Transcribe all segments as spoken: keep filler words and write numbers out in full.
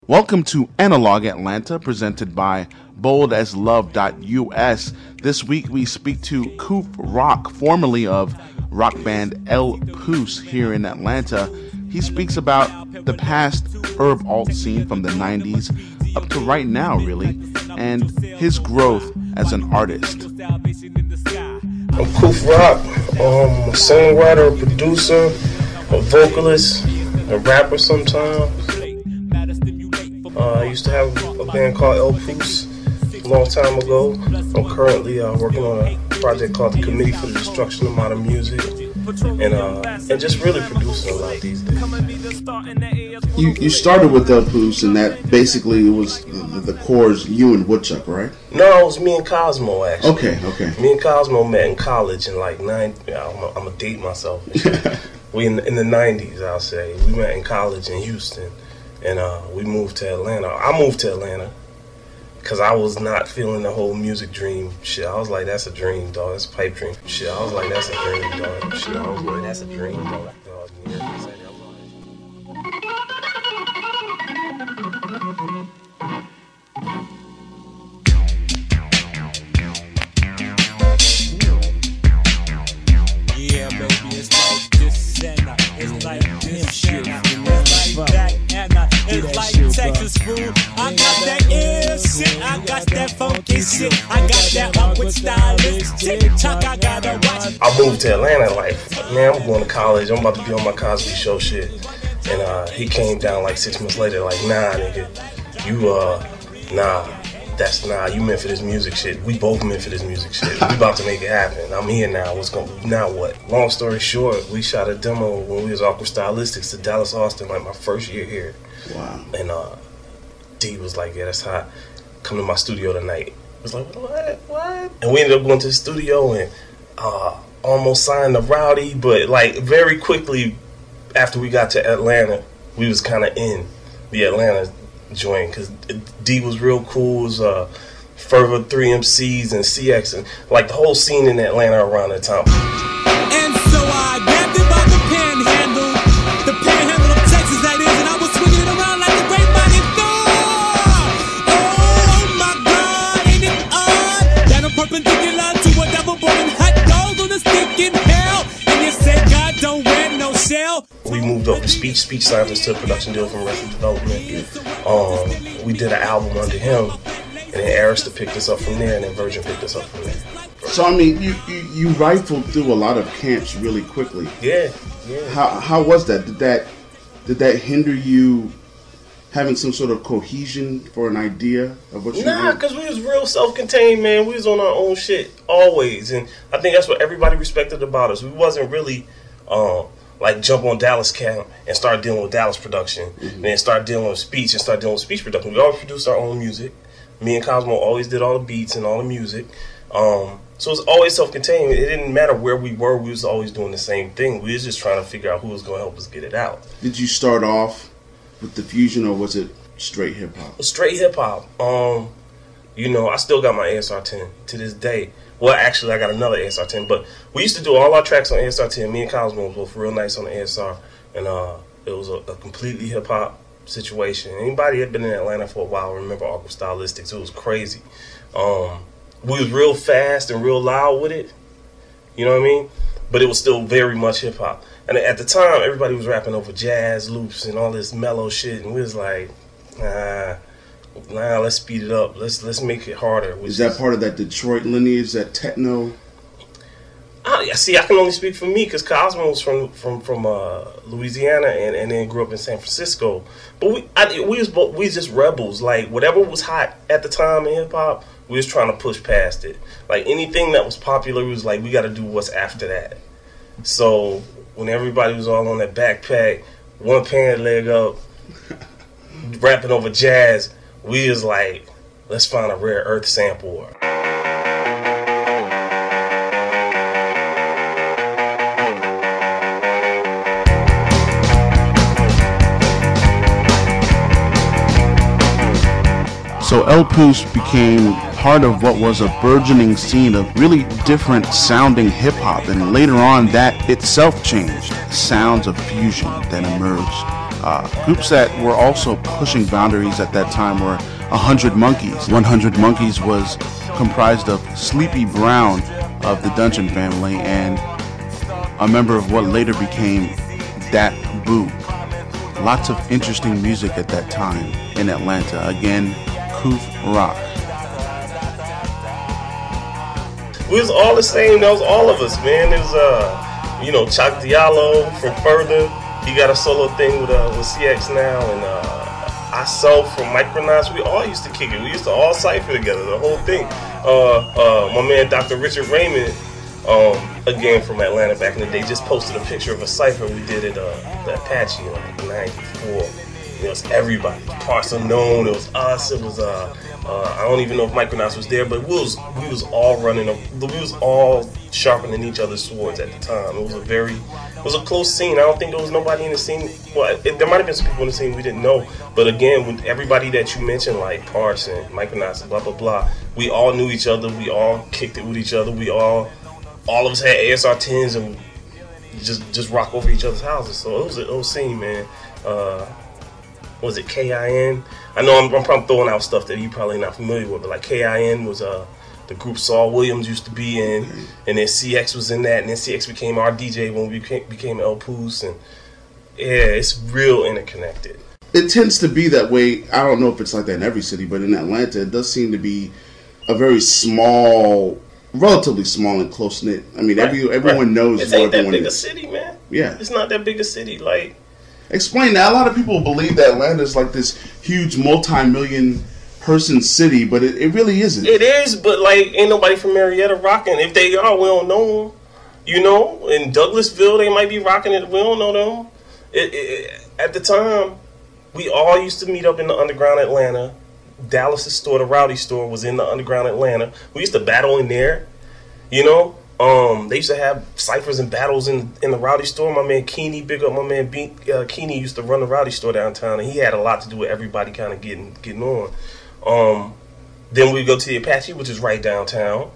Welcome to Analog Atlanta, presented by bold as love dot U S. This week we speak to Coop Rock, formerly of rock band El Poos here in Atlanta. He speaks about the past herb alt scene from the nineties up to right now, really, and his growth as an artist. I'm Coop Rock. I'm a songwriter, a producer, a vocalist, a rapper sometimes. Uh, I used to have a band called El Poos a long time ago. I'm currently uh, working on a project called the Committee for the Destruction of Modern Music, and uh, and just really producing a lot these days. You you started with El Poos, and that basically was the, the core is you and Woodchuck, right? No, it was me and Cosmo actually. Okay, okay. Me and Cosmo met in college in like nine. Yeah, I'm gonna I'm date myself. we in, in the nineties, I'll say. We met in college in Houston. And uh, we moved to Atlanta. I moved to Atlanta because I was not feeling the whole music dream shit. I was like, that's a dream, dog. That's a pipe dream. Shit, I was like, that's a dream, dog. Shit, I was like, that's a dream, dog. dog. Yeah, baby, it's like this and that. It's like this and that. It's like that and that. It's like Texas food. I got that air shit. I got that funky shit. I got that awkward stylist. TikTok, I gotta watch. I moved to Atlanta like, man, I'm going to college. I'm about to be on my Cosby Show shit. And uh, he came down like six months later, like, nah, nigga, you, uh, nah. That's nah, you meant for this music shit. We both meant for this music shit. We about to make it happen. I'm here now. What's going now what? Long story short, we shot a demo when we was Awkward Stylistics to Dallas Austin, like my first year here. Wow. And uh D was like, yeah, that's hot. Come to my studio tonight. I was like, what? What? And we ended up going to the studio and uh almost signed the Rowdy, but like very quickly after we got to Atlanta, we was kinda in the Atlanta joint because D was real cool. It was uh, Fervor three M Cs and C X and like the whole scene in Atlanta around that time. And so I grabbed it by the panhandle, the panhandle of Texas that is, and I was swinging it around like the great mighty Thor. Oh my God, ain't it odd that I'm perpendicular to a devil born hot dog on a stick in hell, and you say God don't wear no shell. We moved up to speech, speech scientist to a production deal from Arrested Development. Um, we did an album under him, and then Arista picked us up from there, and then Virgin picked us up from there. So I mean, you, you you rifled through a lot of camps really quickly. Yeah, yeah. How how was that? Did that did that hinder you having some sort of cohesion for an idea of what you? Nah, because we was real self-contained, man. We was on our own shit always, and I think that's what everybody respected about us. We wasn't really. Um, Like jump on Dallas camp and start dealing with Dallas production, mm-hmm. and then start dealing with speech and start dealing with speech production. We always produced our own music. Me and Cosmo always did all the beats and all the music. Um, so it was always self-contained. It didn't matter where we were. We was always doing the same thing. We was just trying to figure out who was going to help us get it out. Did you start off with the fusion, or was it straight hip hop? Straight hip hop. Um, you know, I still got my A S R ten to this day. Well, actually, I got another A S R ten, but we used to do all our tracks on A S R ten. Me and Cosmo was both real nice on the A S R, and uh, it was a, a completely hip-hop situation. Anybody that been in Atlanta for a while remember Awkward Stylistics. It was crazy. Um, we was real fast and real loud with it, you know what I mean? But it was still very much hip-hop. And at the time, everybody was rapping over jazz loops and all this mellow shit, and we was like, nah, Nah, let's speed it up. Let's let's make it harder. Is that part of that Detroit lineage, that techno? I see. I can only speak for me because Cosmo was from from from uh, Louisiana and, and then grew up in San Francisco. But we I, we was we was just rebels. Like whatever was hot at the time in hip hop, we was trying to push past it. Like anything that was popular, we was like, we got to do what's after that. So when everybody was all on that backpack, one pant leg up, rapping over jazz. We was like, let's find a rare earth sample. So El Poos became part of what was a burgeoning scene of really different sounding hip hop, and later on that itself changed. Sounds of fusion that emerged. Uh, groups that were also pushing boundaries at that time were one hundred Monkeys. one hundred Monkeys was comprised of Sleepy Brown of the Dungeon Family and a member of what later became Dat Boo. Lots of interesting music at that time in Atlanta. Again, Koof Rock. We was all the same. That was all of us, man. It was, uh, you know, Chuck Diallo from Further. He got a solo thing with uh, with C X now, and uh, I self from Micronauts. We all used to kick it. We used to all cipher together, the whole thing. Uh, uh, my man Doctor Richard Raymond, um, again from Atlanta back in the day, just posted a picture of a cipher we did at uh, the Apache in like ninety-four. It was everybody. Parts Unknown. It was us. It was uh, uh, I don't even know if Micronauts was there, but we was we was all running. A, we was all sharpening each other's swords at the time. It was a very, it was a close scene. I don't think there was nobody in the scene. Well, it, there might have been some people in the scene we didn't know, but again, with everybody that you mentioned, like Parts and Micronauts and blah blah blah, we all knew each other. We all kicked it with each other. We all, all of us had A S R tens and just just rock over each other's houses. So it was a whole scene, man. Uh, was it K I N? I know I'm, I'm probably throwing out stuff that you probably not familiar with, but like K I N was uh, the group Saul Williams used to be in, and then C X was in that, and then C X became our D J when we became, became El Poos, and yeah, it's real interconnected. It tends to be that way. I don't know if it's like that in every city, but in Atlanta, it does seem to be a very small, relatively small and close knit. I mean, Right, every everyone right. knows It who ain't that everyone big a is. city, man. Yeah. It's not that big a city. Like, Explain that. A lot of people believe that Atlanta is like this huge multi-million person city, but it, it really isn't. it is, but like, ain't nobody from Marietta rocking. If they are, we don't know them. You know, in Douglasville, they might be rocking it. We don't know them. It, it, at the time, we all used to meet up in the underground Atlanta. Dallas's store, the Rowdy store, was in the underground Atlanta. We used to battle in there. You know, um, they used to have ciphers and battles in in the Rowdy store. My man Keeney, big up my man B, uh, Keeney, used to run the Rowdy store downtown, and he had a lot to do with everybody kind of getting getting on. Um, then we go to the Apache, which is right downtown.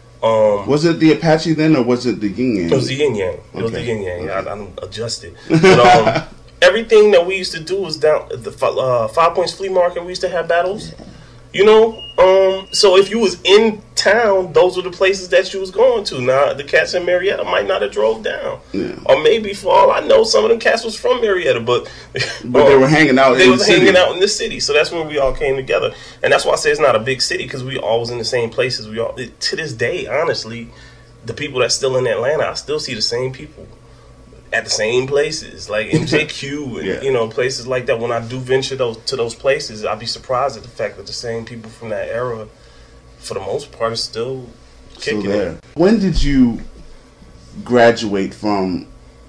Um, Was it the Apache then, or was it the Yin Yang? It was the Yin Yang. It was the Okay. Yin Yang. Okay. I, I adjusted. But, um, everything that we used to do was down at the uh, Five Points Flea Market. We used to have battles. You know, um, so if you was in town, those were the places that you was going to. Now, the cats in Marietta might not have drove down. Yeah. Or maybe, for all I know, some of them cats was from Marietta, but... But they were hanging out They in was the city. hanging out in the city, so that's where we all came together. And that's why I say it's not a big city, because we all was in the same places. We all, it, to this day, honestly, the people that's still in Atlanta, I still see the same people at the same places, like M J Q and Yeah. you know, places like that. When I do venture those to those places, I'll be surprised at the fact that the same people from that era, for the most part, are still Still kicking there. it. When did you graduate from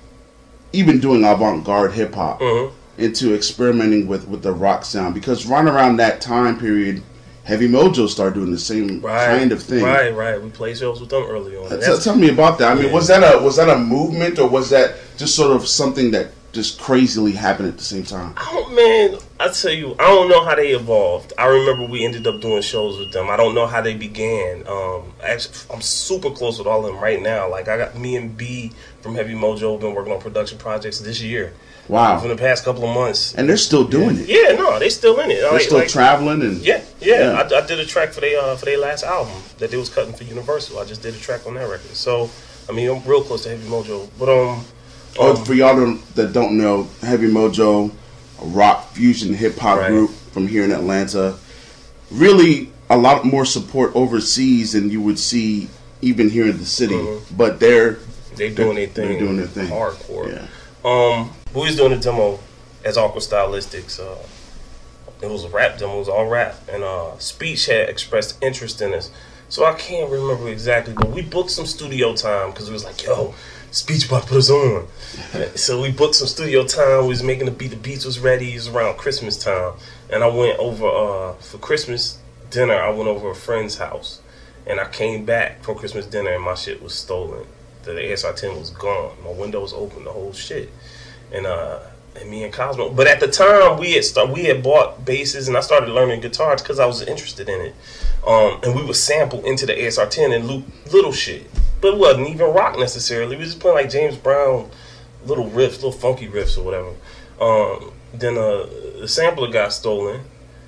even doing avant-garde hip-hop Mhm. into experimenting with, with the rock sound? Because right around that time period, Heavy Mojo started doing the same Right, kind of thing. Right, right. We played shows with them early on. Tell, That's- tell me about that. I mean, Yeah. was that a was that a movement, or was that just sort of something that just crazily happened at the same time? I don't, man, I tell you, I don't know how they evolved. I remember we ended up doing shows with them. I don't know how they began. Um, actually, I'm super close with all of them right now. Like, I got me and B from Heavy Mojo have been working on production projects this year. Wow. For the past couple of months. And they're still doing it. Yeah, no, they still in it. They're Like- still like- traveling and Yeah, yeah. Yeah. I, I did a track for their uh, for their last album that they was cutting for Universal. I just did a track on that record. So, I mean, I'm real close to Heavy Mojo. But um, Oh, um for y'all don't- that don't know, Heavy Mojo, a rock fusion hip hop Right. group from here in Atlanta, really a lot more support overseas than you would see even here in the city. Mhm. But they're they doing their they're thing. doing their thing. Hardcore. Yeah. Um, we was doing a demo as Awkward Stylistics. Uh, it was a rap demo. It was all rap, and uh, Speech had expressed interest in us. So I can't remember exactly, but we booked some studio time because we was like, "Yo, Speech about to put us on." So we booked some studio time. We was making the beat. The beats was ready. It was around Christmas time, and I went over uh, for Christmas dinner. I went over a friend's house, and I came back from Christmas dinner, and my shit was stolen. The A S R ten was gone. My window was open. The whole shit, and uh. And me and Cosmo, but at the time we had start, we had bought basses, and I started learning guitars because I was interested in it. Um, and we would sample into the A S R ten and loop little shit, but it wasn't even rock necessarily. We was just playing like James Brown, little riffs, little funky riffs or whatever. Um, then uh, the sampler got stolen,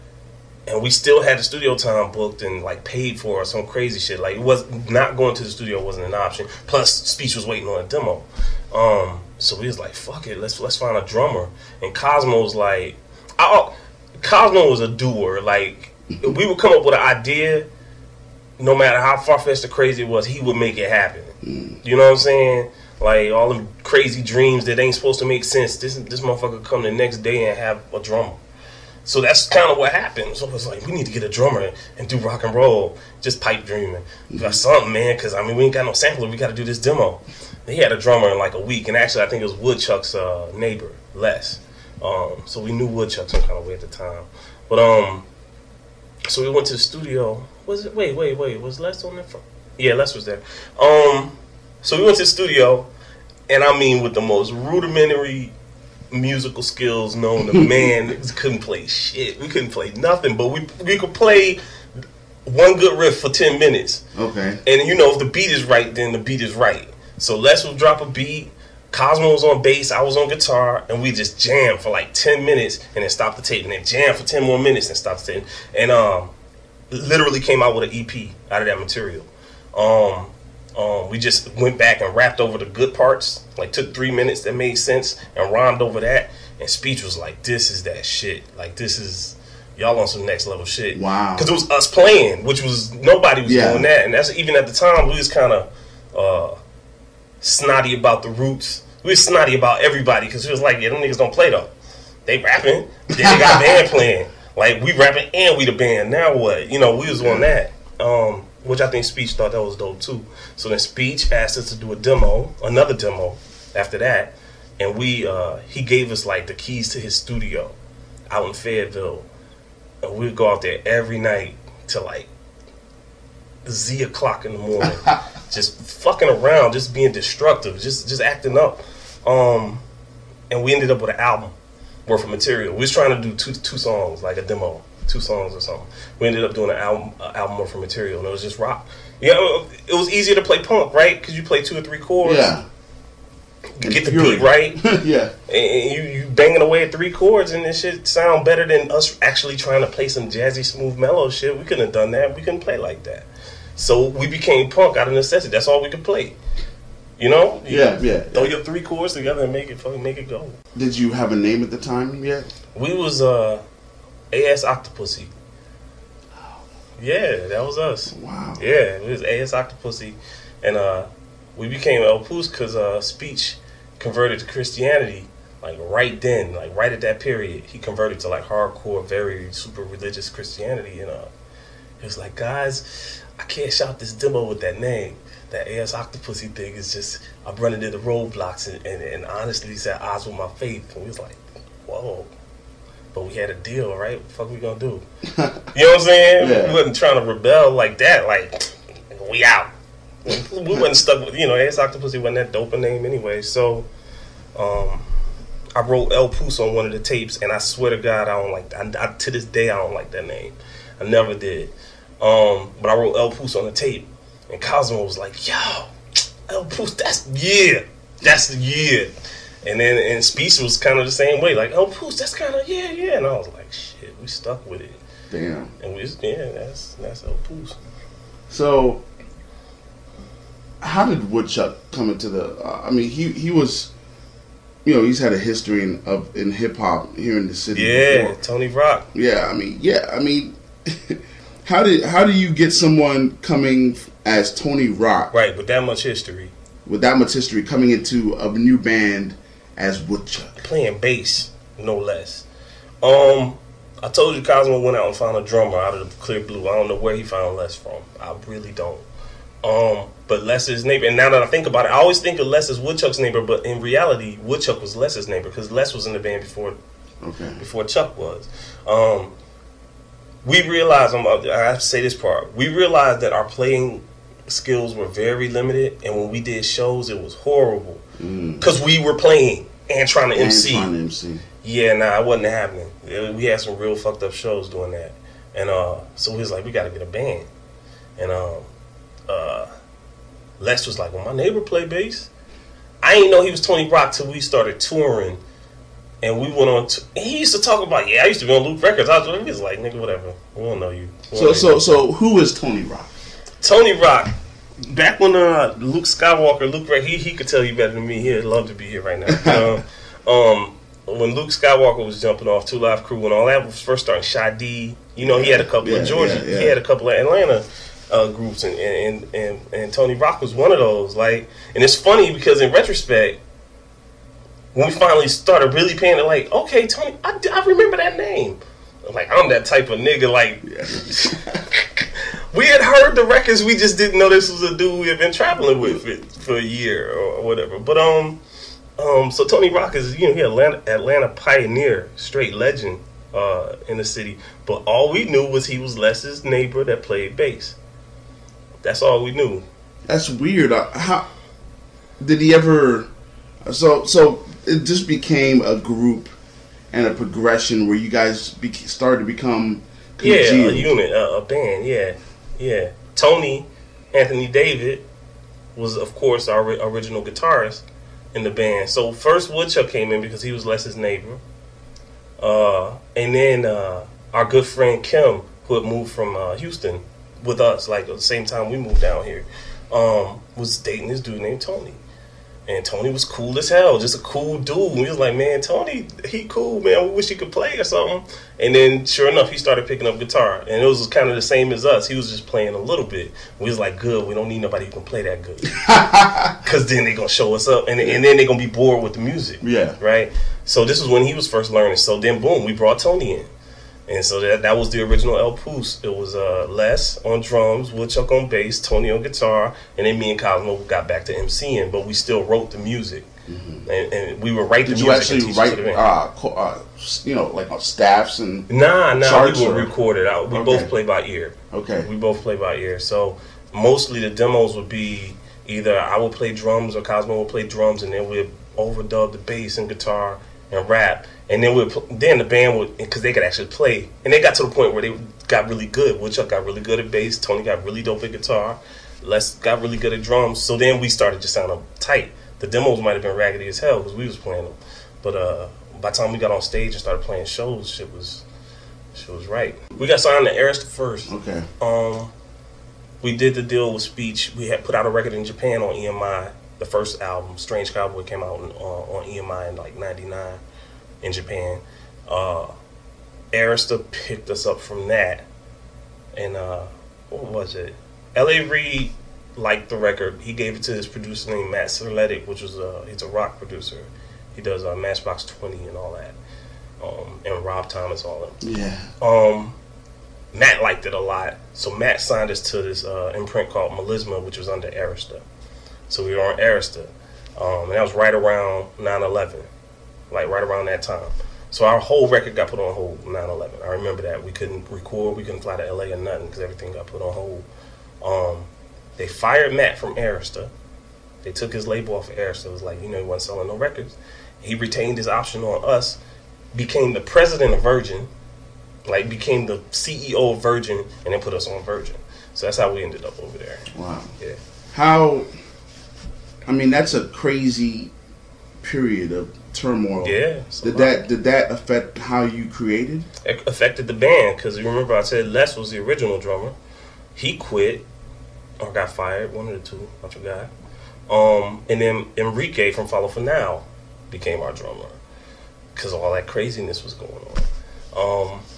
and we still had the studio time booked and like paid for or some crazy shit. Like it was not going to the studio wasn't an option. Plus, Speech was waiting on a demo. Um, so we was like, fuck it, let's let's find a drummer. And Cosmo's like, I, Cosmo was a doer. Like we would come up with an idea, no matter how far-fetched or crazy it was, he would make it happen. Mm. You know what I'm saying? Like all them crazy dreams that ain't supposed to make sense. This this motherfucker come the next day and have a drummer. So that's kind of what happened. So it was like, we need to get a drummer and do rock and roll, just pipe dreaming. We got something, man, because I mean we ain't got no sampler. We got to do this demo. He had a drummer in like a week, and actually I think it was Woodchuck's uh, neighbor, Les. Um, so we knew Woodchuck some kind of way at the time. But um, so we went to the studio. Was it? Wait, wait, wait. Was Les on there? For? Yeah, Les was there. Um, so we went to the studio, and I mean with the most rudimentary musical skills known to man, couldn't play shit. We couldn't play nothing, but we we could play one good riff for ten minutes. Okay. And you know, if the beat is right, then the beat is right. So Les would drop a beat, Cosmo was on bass, I was on guitar, and we just jammed for like ten minutes and then stop the tape, and then jam for ten more minutes and stop the tape. And um, literally came out with an E P out of that material. Um, um, we just went back and rapped over the good parts, like took three minutes that made sense and rhymed over that. And Speech was like, this is that shit. Like, this is, y'all on some next level shit. Wow. Because it was us playing, which was, nobody was yeah. doing that. And that's, even at the time, we was kind of uh, snotty about the roots. We was snotty about everybody because it was like, yeah, them niggas don't play though. They rapping, then they got a band playing. Like, we rapping and we the band. Now what? You know, we was on that. Um, which I think Speech thought that was dope too. So then Speech asked us to do a demo, another demo after that. And we, uh, he gave us like the keys to his studio out in Fayetteville. And we'd go out there every night till like Z o'clock in the morning. Just fucking around, just being destructive, just just acting up. Um, and we ended up with an album worth of material. We was trying to do two two songs, like a demo, two songs or something. We ended up doing an album uh, album worth of material, and it was just rock. You know, it was easier to play punk, right? Because you play two or three chords. Yeah. You get the beat right. Yeah. And you, you banging away at three chords, and this shit sound better than us actually trying to play some jazzy, smooth, mellow shit. We couldn't have done that. We couldn't play like that. So we became punk out of necessity. That's all we could play. You know? You yeah, yeah. Throw your three chords together and make it fucking make it go. Did you have a name at the time yet? We was uh, A S Octopussy. Yeah, that was us. Wow. Yeah, it was A S Octopussy. And uh, we became El Poos because uh, Speech converted to Christianity, like right then, like right at that period. He converted to like hardcore, very super religious Christianity. And uh, he was like, guys, I can't shout this demo with that name. That A S Octopussy thing is just, I'm running into roadblocks, and, and, and honestly, he said, odds with my faith. And we was like, whoa. But we had a deal, right? What the fuck we gonna do? You know what I'm saying? Yeah. We wasn't trying to rebel like that. Like, we out. We wasn't stuck with, you know, A S Octopussy wasn't that dope a name anyway. So, um, I wrote El Poos on one of the tapes, and I swear to God, I don't like that. I, I, to this day, I don't like that name. I never did. Um, but I wrote El Poos on the tape. And Cosmo was like, yo, El Poos, that's, yeah, that's the yeah. And then and Speech was kind of the same way, like, El Poos, that's kind of, yeah, yeah. And I was like, shit, we stuck with it. Damn. And we just, yeah, that's, that's El Poos. So, how did Woodchuck come into the, uh, I mean, he, he was, you know, he's had a history in, of in hip-hop here in the city Yeah, before. Tony Rock. Yeah, I mean, yeah, I mean, how did how do you get someone coming as Tony Rock, Right, with that much history. with that much history, coming into a new band as Woodchuck? Playing bass, no less. Um, I told you Cosmo went out and found a drummer out of the clear blue. I don't know where he found Les from. I really don't. Um, but Les is his neighbor. And now that I think about it, I always think of Les as Woodchuck's neighbor, but in reality, Woodchuck was Les's neighbor because Les was in the band before Okay. before Chuck was. Um, we realized, I'm, I have to say this part, we realized that our playing skills were very limited, and when we did shows, it was horrible. Because mm. we were playing and trying to And M C. trying to M C. Yeah, nah, it wasn't happening. It- we had some real fucked up shows doing that. And uh, so we was like, we got to get a band. And um, uh, Les was like, well, my neighbor play bass. I didn't know he was Tony Rock till we started touring and we went on. To, and he used to talk about, yeah, I used to be on Loop Records. I was, he was like, nigga, whatever. We don't know you. We don't So know so you. so who is Tony Rock? Tony Rock. Back when uh, Luke Skywalker, Luke, he he could tell you better than me. He'd love to be here right now. um, um, when Luke Skywalker was jumping off Two Live Crew and all that was first starting, Shy D, you know, he had a couple Yeah, of Georgia, yeah, yeah. he had a couple of Atlanta uh, groups, and and, and and Tony Rock was one of those. Like, and it's funny because in retrospect, when we finally started really paying it, like, okay, Tony, I, I remember that name. Like, I'm that type of nigga. Like, we had heard the records, we just didn't know this was a dude we had been traveling with for, for a year or whatever. But um, um, so Tony Rock is, you know, he Atlanta Atlanta pioneer, straight legend uh, in the city. But all we knew was he was Les's neighbor that played bass. That's all we knew. That's weird. Uh, How did he ever? So so it just became a group and a progression where you guys be, started to become Yeah, congealed. a unit, a, a band. Yeah, yeah. Tony Anthony David was, of course, our ri- original guitarist in the band. So first Woodchuck came in because he was Les's neighbor, uh, and then uh, our good friend Kim, who had moved from uh, Houston with us, like at the same time we moved down here, um, was dating this dude named Tony. And Tony was cool as hell, just a cool dude. We was like, man, Tony, he cool, man. We wish he could play or something. And then, sure enough, he started picking up guitar. And it was kind of the same as us. He was just playing a little bit. We was like, good, we don't need nobody who can play that good. Because then they going to show us up. And, and then they going to be bored with the music. Yeah. Right? So this was when he was first learning. So then, boom, we brought Tony in. And so that that was the original El Poos. It was uh, Les on drums, Woodchuck on bass, Tony on guitar, and then me and Cosmo got back to MCing, but we still wrote the music. Mm-hmm. And, and we would write Did the you music actually and teach write, it to the band. uh, co- uh, you know, like on staffs and? Nah, nah, charts we would or- record it out. We Okay. both play by ear. Okay. We both play by ear. So mostly the demos would be either I would play drums or Cosmo would play drums, and then we'd overdub the bass and guitar and rap. And then we then the band would, because they could actually play, and they got to the point where they got really good. Woodchuck got really good at bass. Tony got really dope at guitar. Les got really good at drums. So then we started just sounding tight. The demos might have been raggedy as hell because we was playing them, but uh, by the time we got on stage and started playing shows, shit was shit was right. We got signed to Arista first. Okay. Um, we did the deal with Speech. We had put out a record in Japan on E M I. The first album, Strange Cowboy, came out in, uh, on E M I in like ninety-nine in Japan. Uh, Arista picked us up from that. And uh, what was it? L A. Reid liked the record. He gave it to his producer named Matt Serletic, which was a, he's a rock producer. He does uh, Matchbox twenty and all that. Um, and Rob Thomas, all of them. Yeah. Um, Matt liked it a lot, so Matt signed us to this uh, imprint called Melisma, which was under Arista. So we were on Arista, um, and that was right around nine eleven, like right around that time. So our whole record got put on hold nine eleven. I remember that. We couldn't record, we couldn't fly to L A or nothing because everything got put on hold. Um, they fired Matt from Arista. They took his label off of Arista. It was like, you know, he wasn't selling no records. He retained his option on us, became the president of Virgin, like became the C E O of Virgin, and then put us on Virgin. So that's how we ended up over there. Wow. Yeah. How? I mean, that's a crazy period of turmoil. Yeah. Did that did that affect how you created? It affected the band because you remember I said Les was the original drummer. He quit or got fired, one of the two, I forgot. Um, and then Enrique from Follow For Now became our drummer because all that craziness was going on. Um,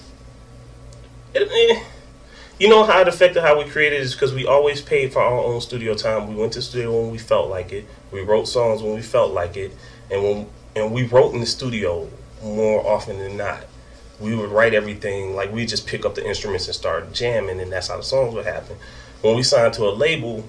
it, eh, you know how it affected how we created is because we always paid for our own studio time. We went to studio when we felt like it. We wrote songs when we felt like it, and when and we wrote in the studio more often than not. We would write everything, like we just pick up the instruments and start jamming, and that's how the songs would happen. When we signed to a label,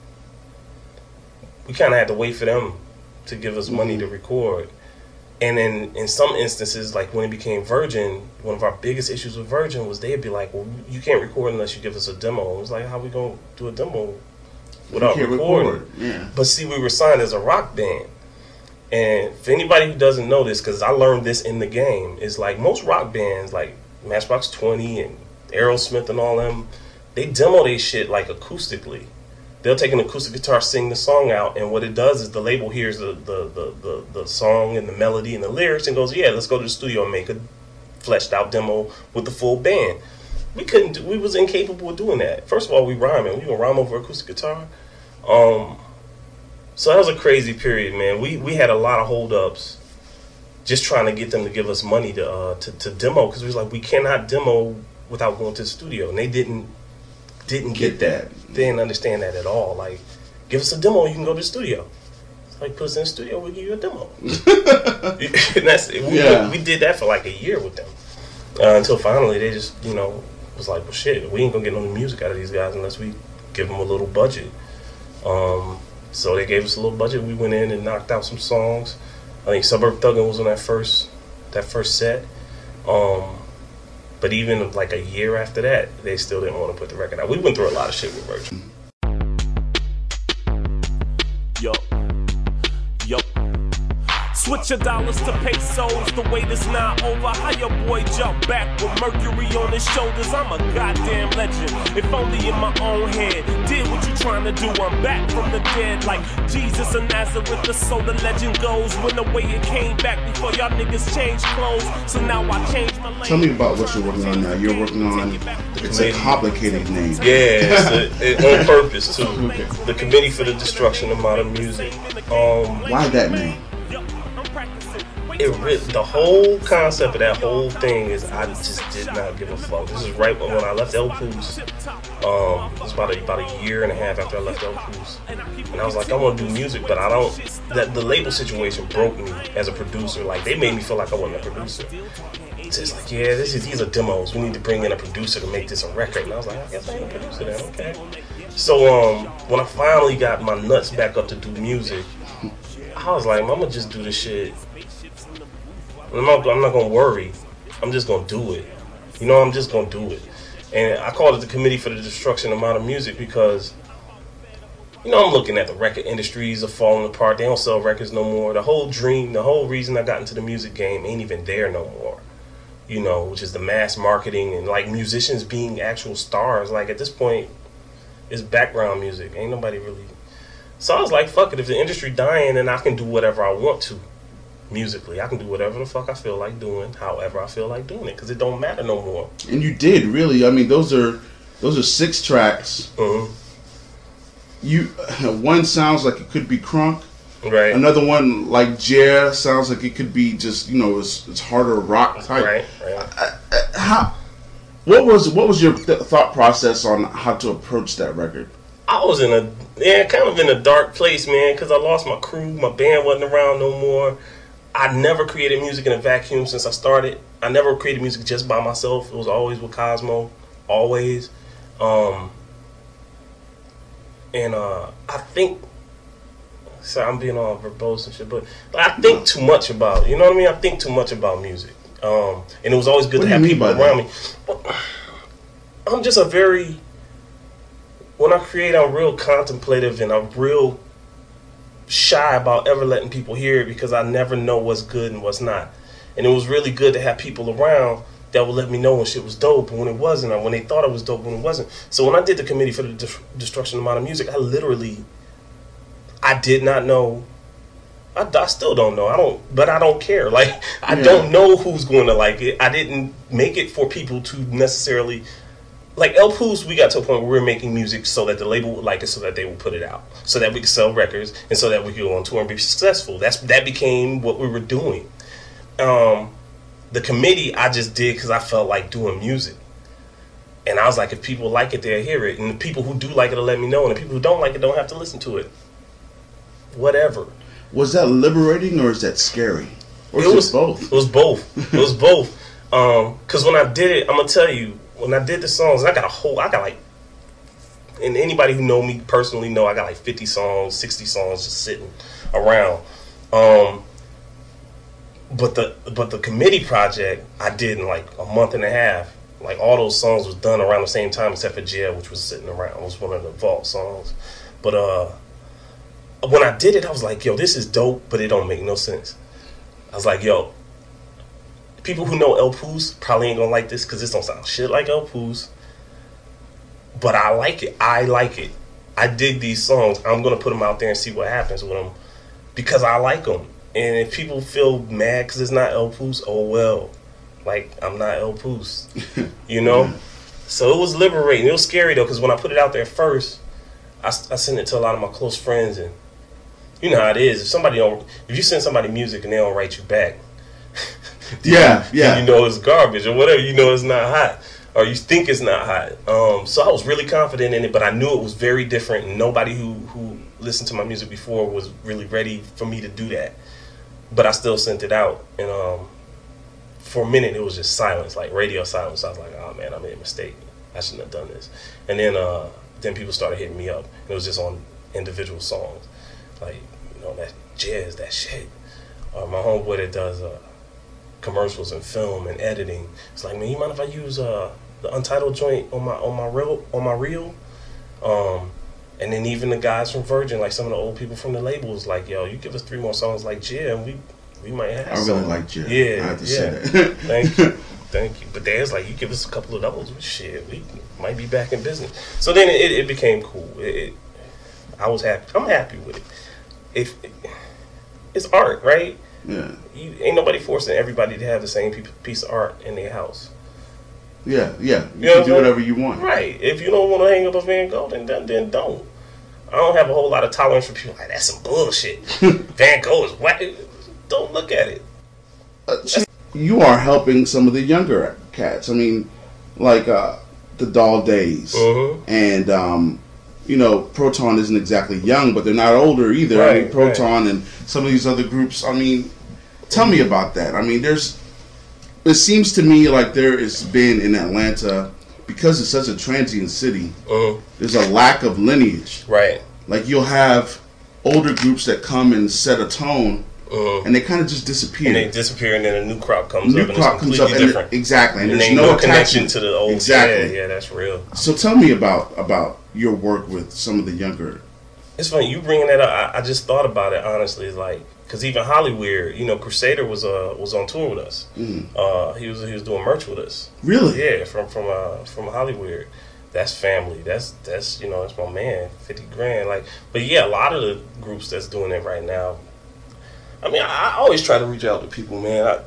we kind of had to wait for them to give us money to record. And then in some instances, like when it became Virgin, one of our biggest issues with Virgin was they'd be like, well, you can't record unless you give us a demo. It was like, how we going to do a demo without You can't recording? record, yeah. But see, we were signed as a rock band. And for anybody who doesn't know this, because I learned this in the game, is like most rock bands, like Matchbox twenty and Aerosmith and all them, they demo they shit like acoustically. they'll take an acoustic guitar, sing the song out, and what it does is the label hears the the, the, the, the song and the melody and the lyrics and goes, yeah, let's go to the studio and make a fleshed out demo with the full band. We couldn't do, we was incapable of doing that. First of all, we rhyming. We gonna rhyme over acoustic guitar. Um, so that was a crazy period, man. We we had a lot of holdups just trying to get them to give us money to uh, to, to demo, because we was like, we cannot demo without going to the studio, and they didn't didn't get, get that. that. They didn't understand that at all. Like, give us a demo, you can go to the studio. It's like, put us in the studio, we'll give you a demo. And that's we, yeah. we did that for like a year with them uh, until finally they just, you know, was like, well, shit, we ain't gonna get no music out of these guys unless we give them a little budget. Um, so they gave us a little budget. We went in and knocked out some songs. I think Suburb Thuggin' was on that first that first set. Um, but even like a year after that, they still didn't want to put the record out. We went through a lot of shit with Virgil. Yo. Yo. Switch your dollars to pesos, the wait is not over. How your boy jump back with Mercury on his shoulders? I'm a goddamn legend, if only in my own head. Did what you trying to do, I'm back from the dead. Like Jesus of Nazareth, the so the legend goes. Went away and came back before y'all niggas changed clothes. So now I changed my lane. Tell me about what you're working on now. You're working on, it's a complicated name. Yeah, it's a, it, on purpose too. Okay. The Committee for the Destruction of Modern Music. Um, Why that name? It really, the whole concept of that whole thing is I just did not give a fuck. This is right when I left El Poo's. Um, it was about a, about a year and a half after I left El Poo's. And I was like, I want to do music, but I don't, that the label situation broke me as a producer. Like, they made me feel like I wasn't a producer. It's just like, yeah, this is, these are demos. We need to bring in a producer to make this a record. And I was like, I guess I ain't a producer then, okay. So um, when I finally got my nuts back up to do music, I was like, I'm gonna just do this shit. I'm not, I'm not gonna worry. I'm just gonna do it. You know, I'm just gonna do it. And I called it the Committee for the Destruction of Modern Music because, you know, I'm looking at the record industries are falling apart. They don't sell records no more. The whole dream, the whole reason I got into the music game ain't even there no more. You know, which is the mass marketing and like musicians being actual stars. Like at this point, it's background music. Ain't nobody really. So I was like, fuck it. If the industry dying, then I can do whatever I want to. Musically, I can do whatever the fuck I feel like doing, however I feel like doing it, because it don't matter no more. And you did, really. I mean, those are those are six tracks. Mm-hmm. You one sounds like it could be crunk. Right. Another one, like Jer, sounds like it could be just, you know, it's, it's harder rock type. Right. Right. Uh, uh, how? What was what was your th- thought process on how to approach that record? I was in a yeah, kind of in a dark place, man, because I lost my crew. My band wasn't around no more. I never created music in a vacuum since I started. I never created music just by myself. It was always with Cosmo, always. Um, and uh, I think, sorry, I'm being all verbose and shit, but I think too much about, you know what I mean? I think too much about music. Um, and it was always good what to have people around that? me. Well, I'm just a very, when I create, I'm real contemplative and I'm real shy about ever letting people hear it because I never know what's good and what's not. And it was really good to have people around that would let me know when shit was dope and when it wasn't, or when they thought it was dope and when it wasn't. So when I did the Committee for the De- Destruction of Modern Music, I literally, I did not know. I, I still don't know. I don't, but I don't care. Like, I yeah. don't know who's going to like it. I didn't make it for people to necessarily. Like El Poo's, we got to a point where we were making music so that the label would like it, so that they would put it out, so that we could sell records, and so that we could go on tour and be successful. That's that became what we were doing. Um, the Committee, I just did because I felt like doing music, and I was like, if people like it, they'll hear it, and the people who do like it will let me know, and the people who don't like it don't have to listen to it. Whatever. Was that liberating or is that scary? Or it was it both. It was both. It was both. Um, because when I did it, I'm gonna tell you. When I did the songs, I got a whole, I got like, and anybody who know me personally know I got like fifty songs, sixty songs just sitting around. Um, but the but the Committee project I did in like a month and a half. Like all those songs was done around the same time except for Jail, which was sitting around. It was one of the vault songs. But uh, when I did it, I was like, yo, this is dope, but it don't make no sense. I was like, yo, people who know El Poo's probably ain't gonna like this because this don't sound shit like El Poo's. But I like it. I like it. I dig these songs. I'm gonna put them out there and see what happens with them because I like them. And if people feel mad because it's not El Poos, oh well. Like, I'm not El Poos, you know? Yeah. So it was liberating. It was scary, though, because when I put it out there first, I, I sent it to a lot of my close friends, and you know how it is. If somebody don't, if you send somebody music and they don't write you back, yeah, you, yeah, you know it's garbage or whatever. You know it's not hot, or you think it's not hot. Um, so I was really confident in it, but I knew it was very different. And nobody who who listened to my music before was really ready for me to do that. But I still sent it out, and um, for a minute it was just silence, like radio silence. I was like, "Oh man, I made a mistake. I shouldn't have done this." And then uh, then people started hitting me up. It was just on individual songs, like, you know, that jazz, that shit. Uh, my homeboy that does uh, commercials and film and editing, it's like, man, you mind if I use uh, the Untitled joint on my on my reel on my reel? Um, and then even the guys from Virgin, like some of the old people from the labels, like, yo, you give us three more songs like Jia, and we we might have. I really something. like Jia. Yeah, I have to yeah. say that. Thank you, thank you. But there's like, you give us a couple of those, shit, we might be back in business. So then it, it became cool. It, it, I was happy. I'm happy with it. If it's art, right? Yeah. You ain't nobody forcing everybody to have the same piece of art in their house. Yeah, yeah. You, you can do whatever you want. Right. If you don't want to hang up a Van Gogh, then, then then don't. I don't have a whole lot of tolerance for people like, that's some bullshit. Van Gogh is whack. Don't look at it. Uh, see, you are helping some of the younger cats. I mean, like uh, the Doll Days. Mm-hmm. And, um, you know, Proton isn't exactly young, but they're not older either. Right, I mean, Proton right. and some of these other groups. I mean, tell me about that. I mean, there's... It seems to me like there has been in Atlanta, because it's such a transient city, mm-hmm. there's a lack of lineage. Right. Like, you'll have older groups that come and set a tone, mm-hmm. and they kind of just disappear. And they disappear, and then a new crop comes new up, and crop it's comes completely up, and different. Exactly. And, and there's ain't no, no connection attachment to the old. Exactly. Yeah, yeah, that's real. So tell me about, about your work with some of the younger... It's funny, you bringing that up. I, I just thought about it, honestly, like... Because even Hollyweird, you know, Crusader was uh was on tour with us. Mm. Uh, he was he was doing merch with us. Really? Yeah, from from uh, from Hollyweird. That's family. That's that's you know, that's my man. Fifty grand. Like, but yeah, a lot of the groups that's doing it right now. I mean, I, I always try to reach out to people, man. I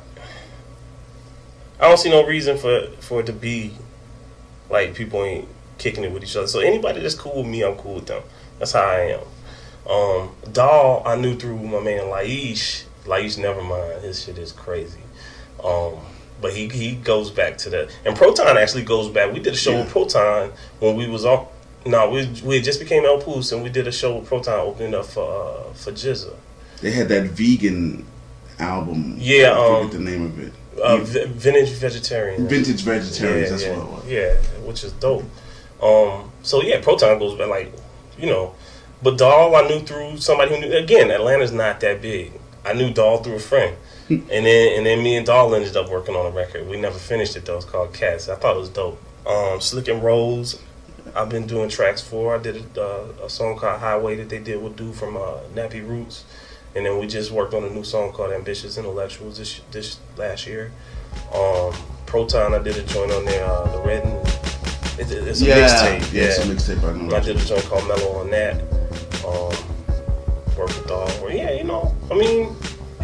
I don't see no reason for for it to be like people ain't kicking it with each other. So anybody that's cool with me, I'm cool with them. That's how I am. Um, Doll, I knew through my man Laish. Laish, never mind. His shit is crazy. Um, but he he goes back to that. And Proton actually goes back. We did a show yeah. with Proton when we was all. No, we we just became El Poos, and we did a show with Proton opening up for uh, for Jizza. They had that vegan album. Yeah, I um, forget the name of it. Uh, v- Vintage Vegetarian. Vintage Vegetarians. Yeah, that's yeah, what it was. Yeah, which is dope. Um, so yeah, Proton goes back, like, you know. But Doll, I knew through somebody who knew. Again, Atlanta's not that big. I knew Doll through a friend, and then and then me and Doll ended up working on a record. We never finished it though. It's called Cats. I thought it was dope. Um, Slick and Rose, I've been doing tracks for. I did a, uh, a song called Highway that they did with dude from uh, Nappy Roots, and then we just worked on a new song called Ambitious Intellectuals this this last year. Um, Proton, I did a joint on there, uh, the Red and it, it's a yeah, mixtape. Yeah, yeah, it's a mixtape. I know. I did a joint called Mellow on that. Um, work with Doll. Well, yeah, you know, I mean,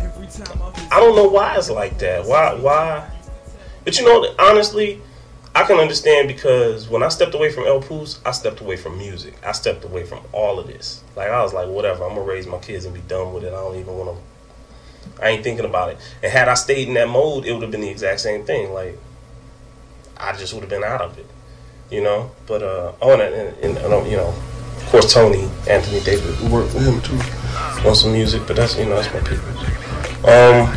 I don't know why it's like that. Why, why? But you know, honestly, I can understand because when I stepped away from El Poos, I stepped away from music. I stepped away from all of this. Like, I was like, whatever, I'm gonna raise my kids and be done with it. I don't even want to. I ain't thinking about it. And had I stayed in that mode, it would have been the exact same thing. Like, I just would have been out of it, you know. But uh, oh, and, and, and you know. Of course, Tony, Anthony David, we worked with him too on some music, but that's, you know, that's my people. Um,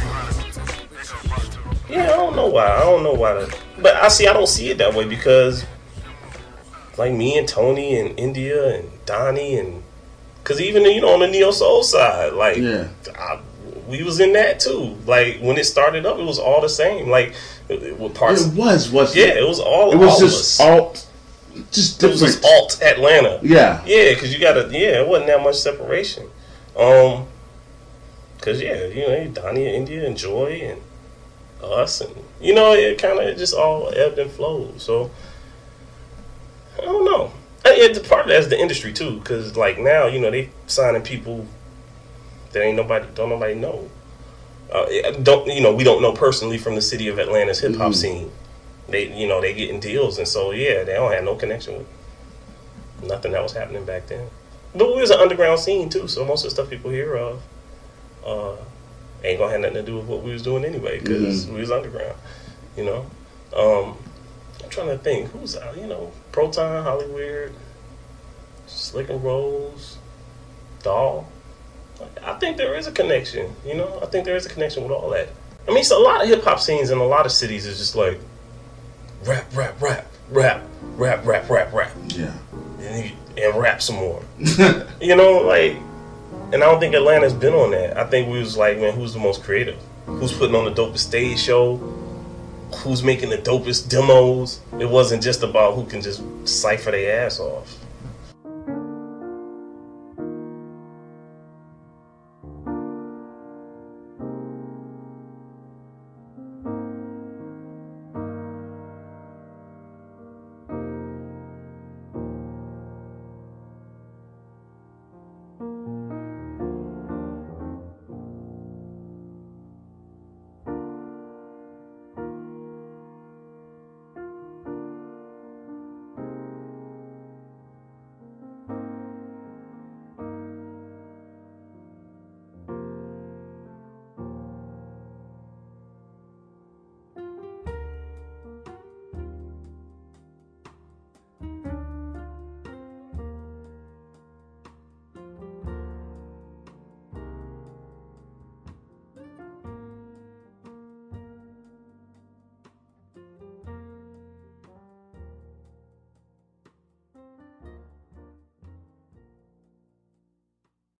yeah, I don't know why. I don't know why. To, but I see, I don't see it that way because, like, me and Tony and India and Donnie and, because even, you know, on the Neo Soul side, like, yeah. I, we was in that too. Like, when it started up, it was all the same. Like, with parts. It was, wasn't yeah, it? it was all. It was all just of us. all. Just it was just alt Atlanta. Yeah. Yeah, because you got to, yeah, it wasn't that much separation. Um, Because, yeah, you know, Donnie and India and Joy and us, and, you know, it kind of just all ebbed and flowed. So, I don't know. it's part of that's the industry too, because like now, you know, they signing people that ain't nobody, don't nobody know. Uh, don't you know? We don't know personally from the city of Atlanta's hip hop mm-hmm. scene. They, you know, they getting deals, and so yeah, they don't have no connection with nothing that was happening back then. But we was an underground scene too, so most of the stuff people hear of uh, ain't gonna have nothing to do with what we was doing anyway, because mm-hmm. we was underground. You know, um, I'm trying to think who's out. You know, Proton, Hollywood, Slick and Rose, Doll. I think there is a connection. You know, I think there is a connection with all that. I mean, so a lot of hip hop scenes in a lot of cities is just like rap, rap, rap, rap, rap, rap, rap, rap. Yeah. And, and rap some more. You know, like, and I don't think Atlanta's been on that. I think we was like, man, who's the most creative? Who's putting on the dopest stage show? Who's making the dopest demos? It wasn't just about who can just cipher their ass off.